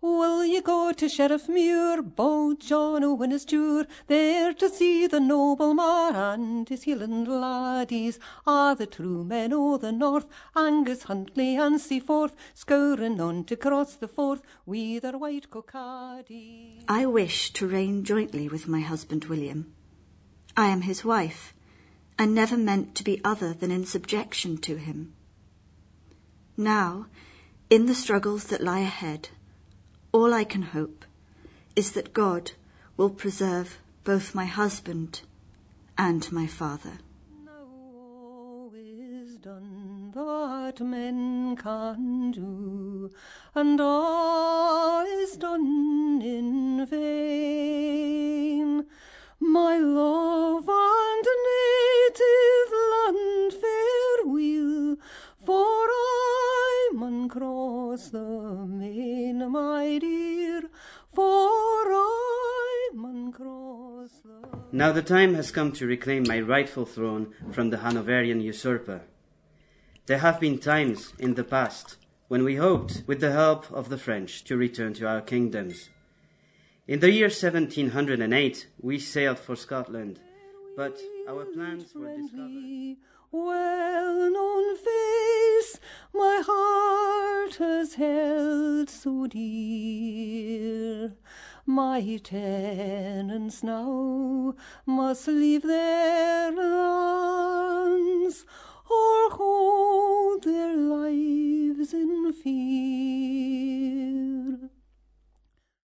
Will ye go to Sheriffmuir, Bow John o' Winnistour, there to see the noble Mar and his Highland laddies, the true men o' the north, Angus, Huntly and Seaforth, scouring on to cross the Forth wi' their white cockaddies. I wish to reign jointly with my husband William. I am his wife, and never meant to be other than in subjection to him. Now, in the struggles that lie ahead, all I can hope is that God will preserve both my husband and my father. Now all is done that men can do, and all is done in vain. My love and native land farewell, for I mun cross the main, my dear, for I mun cross the... Now the time has come to reclaim my rightful throne from the Hanoverian usurper. There have been times in the past when we hoped, with the help of the French, to return to our kingdoms. In the year 1708, we sailed for Scotland, but our plans were discovered. Well-known face my heart has held so dear. My tenants now must leave their lands, or hold their lives in fear.